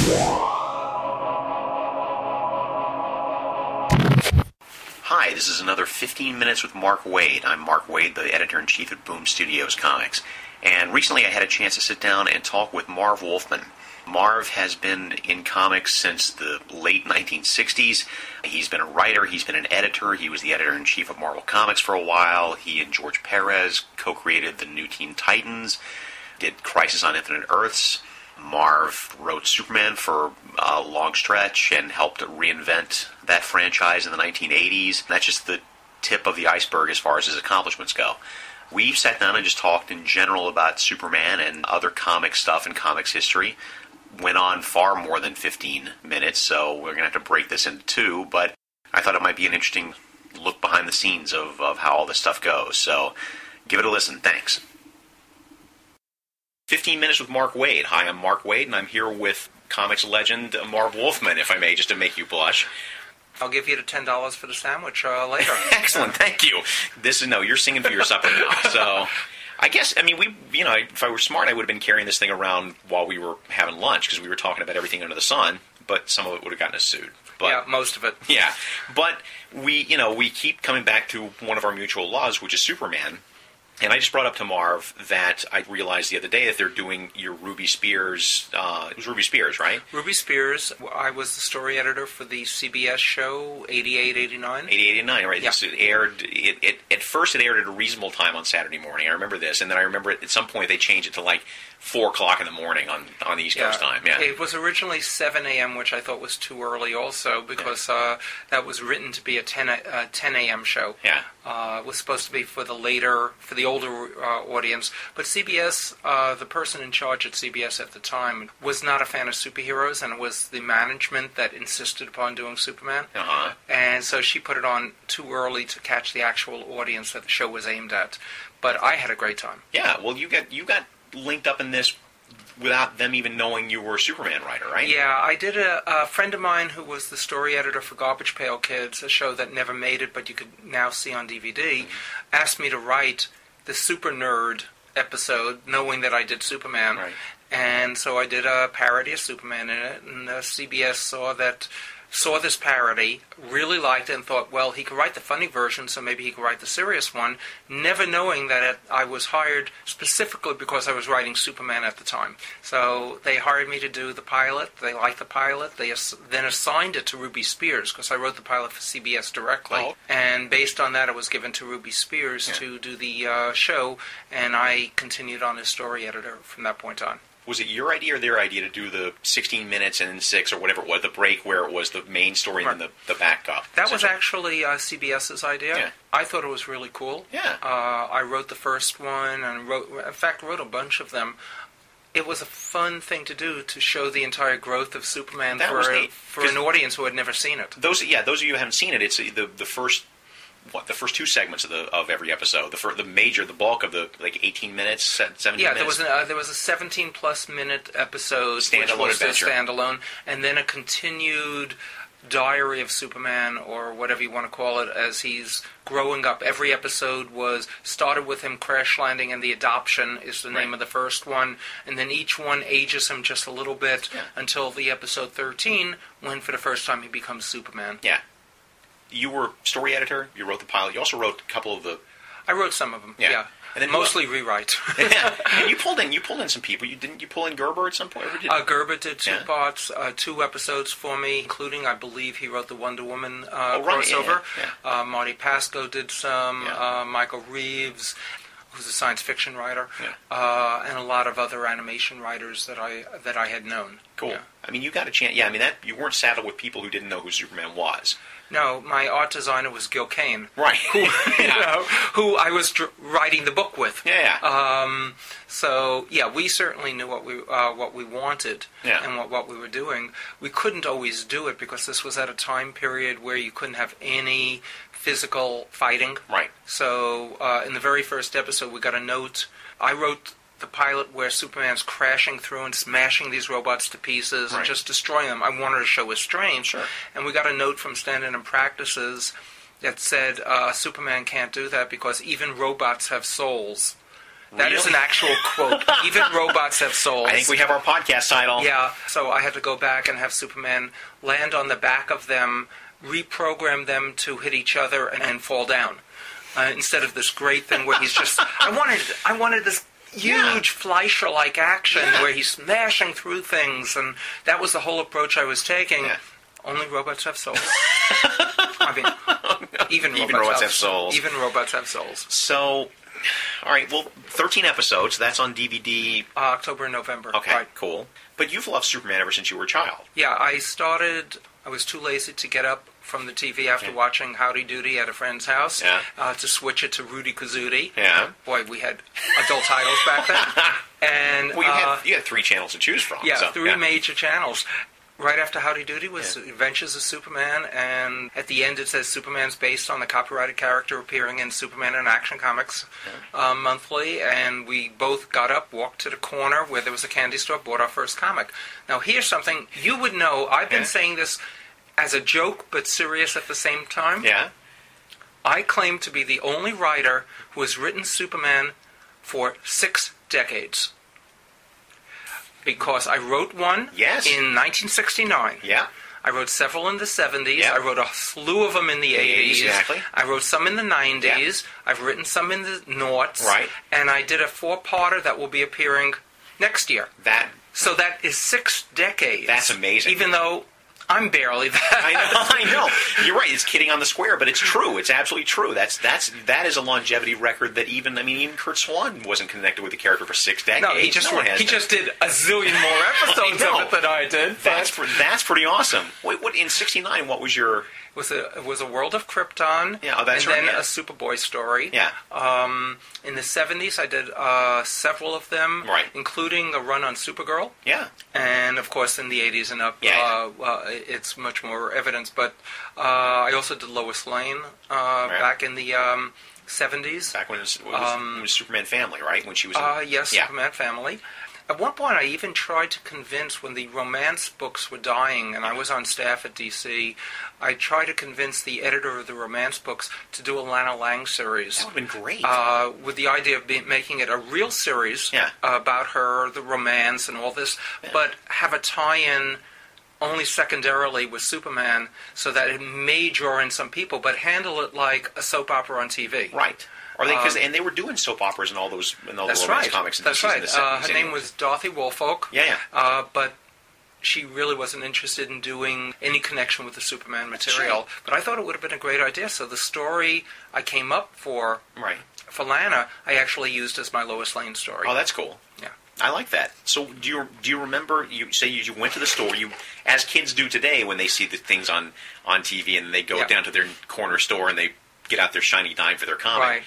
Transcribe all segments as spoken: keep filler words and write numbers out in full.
Hi, this is another fifteen minutes with Mark Waid. I'm Mark Waid, the editor-in-chief at Boom Studios Comics. And recently I had a chance to sit down and talk with Marv Wolfman. Marv has been in comics since the late nineteen sixties. He's been a writer, he's been an editor, he was the editor-in-chief of Marvel Comics for a while. He and George Perez co-created the New Teen Titans, did Crisis on Infinite Earths. Marv wrote Superman for a long stretch and helped reinvent that franchise in the nineteen eighties. That's just the tip of the iceberg as far as his accomplishments go. We've sat down and just talked in general about Superman and other comic stuff and comics history. Went on far more than fifteen minutes, so we're going to have to break this into two, but I thought it might be an interesting look behind the scenes of, of how all this stuff goes. So give it a listen. Thanks. fifteen minutes with Mark Waid. Hi, I'm Mark Waid, and I'm here with comics legend Marv Wolfman, if I may, just to make you blush. I'll give you the ten dollars for the sandwich uh, later. Excellent, thank you. This is, no, you're singing for your supper now, so I guess, I mean, we, you know, if I were smart, I would have been carrying this thing around while we were having lunch, because we were talking about everything under the sun, but some of it would have gotten us sued. But, yeah, most of it. Yeah, but we, you know, we keep coming back to one of our mutual laws, which is Superman. And I just brought up to Marv that I realized the other day that they're doing your Ruby Spears, uh, it was Ruby Spears, right? Ruby Spears, I was the story editor for the C B S show eighty-eight eighty-nine. eighty-eight eighty-nine, right? Yeah. It aired, it, it, at first it aired at a reasonable time on Saturday morning, I remember this, and then I remember at some point they changed it to like four o'clock in the morning on, on the East Yeah. Coast time. Yeah. It was originally seven a.m., which I thought was too early also, because yeah. uh, that was written to be a ten a.m. show. Yeah. Uh, it was supposed to be for the later, for the older uh, audience. But C B S, uh, the person in charge at C B S at the time, was not a fan of superheroes, and it was the management that insisted upon doing Superman. Uh-huh. And so she put it on too early to catch the actual audience that the show was aimed at. But I had a great time. Yeah, well, you got you got linked up in this without them even knowing you were a Superman writer, right? Yeah, I did a, a friend of mine who was the story editor for Garbage Pail Kids, a show that never made it but you could now see on D V D, mm-hmm. asked me to write the Super Nerd episode, knowing that I did Superman. Right. And so I did a parody of Superman in it, and uh, C B S saw that saw this parody, really liked it, and thought, well, he could write the funny version, so maybe he could write the serious one, never knowing that it, I was hired specifically because I was writing Superman at the time. So they hired me to do the pilot. They liked the pilot. They ass- then assigned it to Ruby Spears, because I wrote the pilot for C B S directly. Oh. And based on that, it was given to Ruby Spears yeah. to do the uh, show, and I continued on as story editor from that point on. Was it your idea or their idea to do the sixteen minutes and then six or whatever it was, the break where it was the main story right. and then the, the backup? That was actually uh, CBS's idea. Yeah. I thought it was really cool. Yeah. Uh, I wrote the first one and wrote, in fact, wrote a bunch of them. It was a fun thing to do to show the entire growth of Superman that for, a, for an audience who had never seen it. Those, yeah, those of you who haven't seen it, it's the the first. What the first two segments of the of every episode, the fir- the major, the bulk of the like eighteen minutes, seventeen yeah, minutes. there was an, uh, there was a seventeen plus minute episode, standalone which was adventure, a standalone, and then a continued diary of Superman, or whatever you want to call it, as he's growing up. Every episode was started with him crash landing, and the adoption is the name right. of the first one, and then each one ages him just a little bit yeah. until the episode thirteen, when for the first time he becomes Superman. Yeah. You were story editor. You wrote the pilot. You also wrote a couple of the. I wrote some of them. Yeah, yeah. And then mostly rewrite. yeah. And you pulled in. You pulled in some people. You didn't. You pull in Gerber at some point. Or did uh, Gerber did two yeah. parts, uh, two episodes for me, including I believe he wrote the Wonder Woman uh, oh, right. crossover. Yeah, yeah. Uh, Marty Pasco did some. Yeah. Uh, Michael Reeves, who's a science fiction writer, yeah. uh, and a lot of other animation writers that I that I had known. Cool. Yeah. I mean, you got a chance. Yeah, I mean that you weren't saddled with people who didn't know who Superman was. No, my art designer was Gil Kane. Right. Who, you know, who I was dr- writing the book with. Yeah. Um, so, yeah, we certainly knew what we uh, what we wanted yeah. and what, what we were doing. We couldn't always do it because this was at a time period where you couldn't have any physical fighting. Right. So, uh, in the very first episode, we got a note. I wrote the pilot where Superman's crashing through and smashing these robots to pieces right. and just destroying them. I wanted to show his strength. Sure. And we got a note from Stand-In and Practices that said uh, Superman can't do that because even robots have souls. That is Really? an actual quote. Even robots have souls. I think we have our podcast title. Yeah, so I had to go back and have Superman land on the back of them, reprogram them to hit each other and, and fall down. Uh, instead of this great thing where he's just... I wanted I wanted this huge Yeah. Fleischer-like action Yeah. where he's smashing through things, and that was the whole approach I was taking. Yeah. Only robots have souls. I mean, even robots, Even robots have souls. Even robots have souls. So, all right, well, thirteen episodes. That's on D V D. Uh, October and November. Okay, Right. cool. But you've loved Superman ever since you were a child. Yeah, I started... I was too lazy to get up from the T V after Yeah. watching Howdy Doody at a friend's house Yeah. uh, to switch it to Rudy Kazooie. Yeah. Boy, we had adult titles back then. And Well, you, uh, had, you had three channels to choose from. yeah, so, three yeah. major channels. Right after Howdy Doody was Yeah. Adventures of Superman, and at the end it says Superman's based on the copyrighted character appearing in Superman and Action Comics uh, monthly, and we both got up, walked to the corner where there was a candy store, bought our first comic. Now here's something you would know. I've been Yeah. saying this as a joke but serious at the same time. Yeah? I claim to be the only writer who has written Superman for six decades. Because I wrote one Yes. in nineteen sixty-nine. Yeah. I wrote several in the seventies. Yeah. I wrote a slew of them in the eighties. exactly. I wrote some in the nineties. I've written some in the noughts. Right. And I did a four-parter that will be appearing next year. That... So that is six decades. That's amazing. Even though I'm barely that. I know, I know. You're right. It's kidding on the square, but it's true. It's absolutely true. That's that's that is a longevity record that even I mean even Kurt Swan wasn't connected with the character for six decades. No, he just No one has he been. just did a zillion more episodes I know. of it than I did. That's but pre- that's pretty awesome. Wait, what in sixty-nine? What was your? it was a it was a World of Krypton. Yeah, oh, that's and right, then yeah. a Superboy story. Yeah. Um, in the seventies, I did uh, several of them, Right. including a run on Supergirl. Yeah. And of course, in the eighties and up, Yeah, uh, uh, it's much more evidence. But uh, I also did Lois Lane uh, Right. back in the um, seventies. Back when it was, it was, Um, it was Superman Family, right? When she was. In, Uh, yes, Yeah. Superman Family. At one point, I even tried to convince, when the romance books were dying, and I was on staff at D C, I tried to convince the editor of the romance books to do a Lana Lang series. That would have been great. Uh, with the idea of be- making it a real series Yeah. about her, the romance, and all this, Yeah. but have a tie-in only secondarily with Superman, so that it may draw in some people, but handle it like a soap opera on T V. right. Or they, cause, um, and they were doing soap operas and all those, and all That's the romance right. comics. In That's the right. In the Uh, seventies her name anyway. was Dorothy Woolfolk. Yeah, yeah. Uh, but she really wasn't interested in doing any connection with the Superman material. That's But I thought it would have been a great idea. So the story I came up for Right. for Lana, I actually used as my Lois Lane story. Oh, that's cool. Yeah. I like that. So, do you do you remember? You say you, you went to the store. You, as kids do today, when they see the things on, on T V and they go Yeah. down to their corner store and they get out their shiny dime for their comic. Right.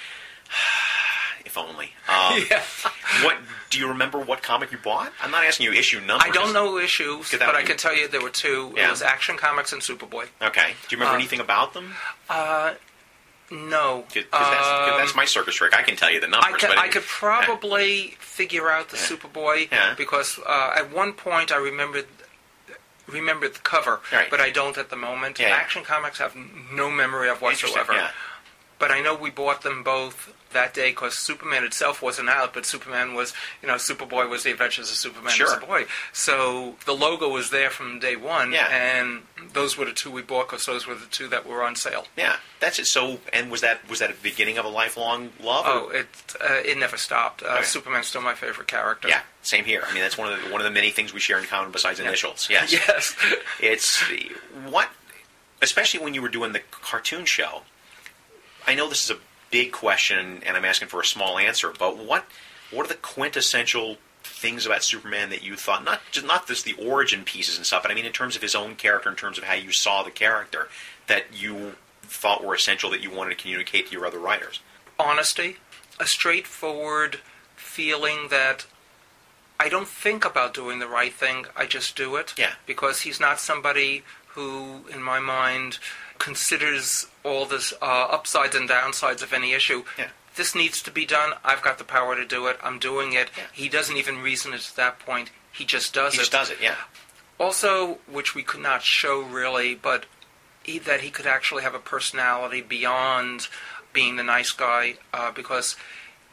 If only. Um, Yeah. What do you remember? What comic you bought? I'm not asking you issue number. I don't know issues, Could that but I be- can tell you there were two. Yeah. It was Action Comics and Superboy. Okay. Do you remember Uh, anything about them? Uh, no. Because that's, 'cause that's Um, my circus trick. I can tell you the I numbers. could, but I could probably figure out the Yeah. Superboy Yeah. because uh, at one point I remembered remembered the cover, Right. but I don't at the moment. Yeah. Action Comics have n- no memory of Interesting, whatsoever. yeah. But I know we bought them both that day because Superman itself wasn't out, but Superman was, you know, Superboy was the Adventures of Superman Sure. as a boy. So the logo was there from day one, Yeah. and those were the two we bought because those were the two that were on sale. Yeah, that's it. So, and was that was that a beginning of a lifelong love? or- Oh, it uh, it never stopped. Uh, Okay. Superman's still my favorite character. Yeah, same here. I mean, that's one of the one of the many things we share in common besides initials. Yes. Yes. It's what, especially when you were doing the cartoon show. I know this is a big question, and I'm asking for a small answer. But what what are the quintessential things about Superman that you thought, not just not just the origin pieces and stuff, but I mean in terms of his own character, in terms of how you saw the character, that you thought were essential that you wanted to communicate to your other writers? Honesty, a straightforward feeling that I don't think about doing the right thing, I just do it. Yeah. Because he's not somebody who, in my mind, considers all this uh, upsides and downsides of any issue. Yeah. This needs to be done. I've got the power to do it. I'm doing it. Yeah. He doesn't even reason it to that point. He just does He it. just does it, yeah. Also, which we could not show really, but he, that he could actually have a personality beyond being the nice guy, uh, because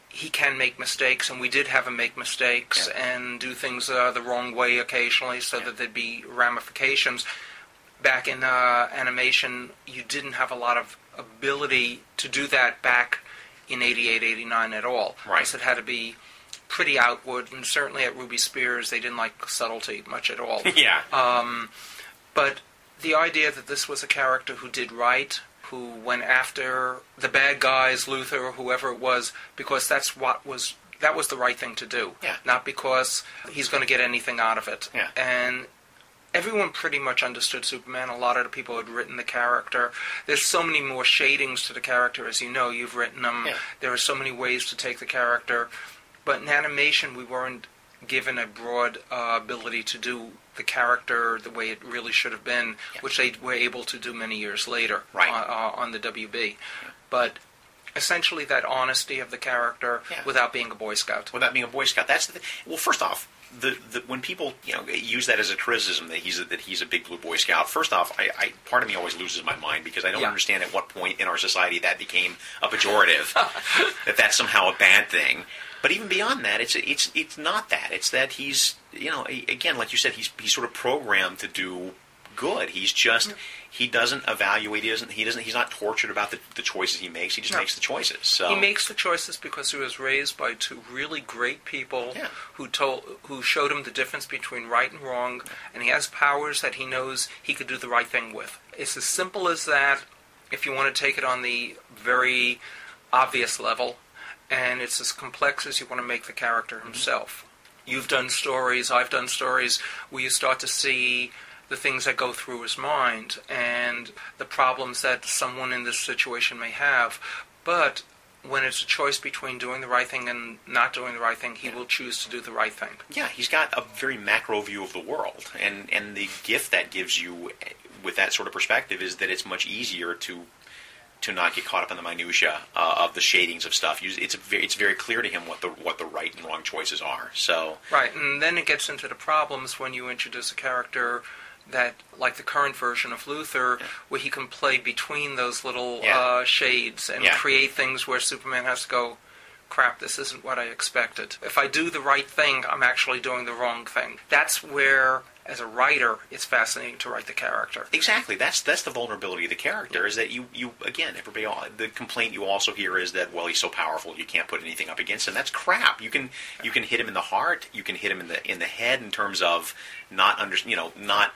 he can make mistakes, and we did have him make mistakes yeah. and do things uh, the wrong way occasionally, so yeah. that there'd be ramifications. Back in uh, animation, you didn't have a lot of ability to do that back in eighty-eight, eighty-nine at all. Right. Because it had to be pretty outward, and certainly at Ruby Spears, they didn't like subtlety much at all. yeah. Um, but the idea that this was a character who did right, who went after the bad guys, Luther or whoever it was, because that's what was that was the right thing to do. Yeah. Not because he's going to get anything out of it. Yeah. And everyone pretty much understood Superman. A lot of the people had written the character. There's so many more shadings to the character, as you know. You've written them. Yeah. There are so many ways to take the character. But in animation, we weren't given a broad uh, ability to do the character the way it really should have been, yeah. which they were able to do many years later right. on, uh, on the W B. Yeah. But essentially that honesty of the character yeah. without being a Boy Scout. Without being a Boy Scout. That's the thing. Well, first off, the, the when people you know use that as a criticism that he's a, that he's a big blue Boy Scout. First off, I, I part of me always loses my mind because I don't yeah. understand at what point in our society that became a pejorative, that that's somehow a bad thing. But even beyond that, it's it's it's not that. It's that he's you know again, like you said, he's he's sort of programmed to do good. He's just he doesn't evaluate. He doesn't. He doesn't. He's not tortured about the, the choices he makes. He just no. makes the choices. So he makes the choices because he was raised by two really great people yeah. who told who showed him the difference between right and wrong, and he has powers that he knows he could do the right thing with. It's as simple as that. If you want to take it on the very obvious level, and it's as complex as you want to make the character himself. Mm-hmm. You've done stories. I've done stories where you start to see the things that go through his mind and the problems that someone in this situation may have. But when it's a choice between doing the right thing and not doing the right thing, he yeah. will choose to do the right thing. Yeah, he's got a very macro view of the world. And, and the gift that gives you with that sort of perspective is that it's much easier to to not get caught up in the minutia uh, of the shadings of stuff. It's very, it's very clear to him what the what the right and wrong choices are. So right, and then it gets into the problems when you introduce a character that, like the current version of Luther, yeah. where he can play between those little yeah. uh, shades and yeah. create things where Superman has to go, crap, this isn't what I expected. If I do the right thing, I'm actually doing the wrong thing. That's where, as a writer, it's fascinating to write the character. Exactly. That's that's the vulnerability of the character, is that you, you again, everybody, the complaint you also hear is that, well, he's so powerful, you can't put anything up against him. That's crap. You can you can hit him in the heart, you can hit him in the in the head in terms of not under, you know, not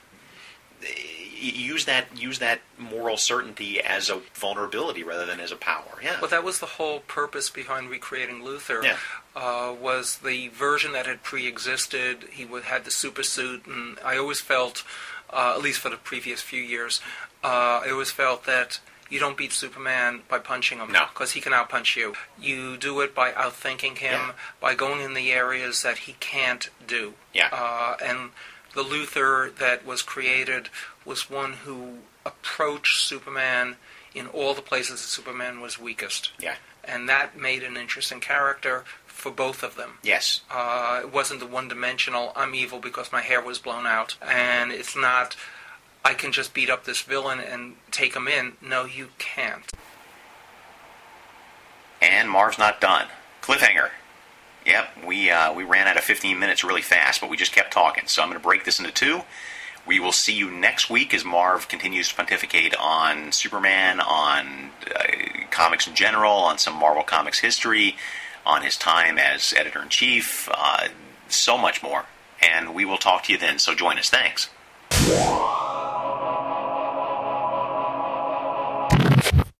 use that use that moral certainty as a vulnerability rather than as a power. Yeah. Well, that was the whole purpose behind recreating Luther. Yeah. Uh, was the version that had pre-existed. He would, had the super suit, and I always felt, uh, at least for the previous few years, uh, I always felt that you don't beat Superman by punching him, no, because he can outpunch you. You do it by outthinking him, yeah. by going in the areas that he can't do. Yeah. Uh, and the Luther that was created was one who approached Superman in all the places that Superman was weakest. Yeah. And that made an interesting character for both of them. Yes. Uh, it wasn't the one-dimensional, I'm evil because my hair was blown out. And it's not, I can just beat up this villain and take him in. No, you can't. And Marv's not done. Cliffhanger. Yep, we uh, we ran out of fifteen minutes really fast, but we just kept talking. So I'm going to break this into two. We will see you next week as Marv continues to pontificate on Superman, on uh, comics in general, on some Marvel Comics history, on his time as editor-in-chief, uh, so much more. And we will talk to you then, so join us. Thanks.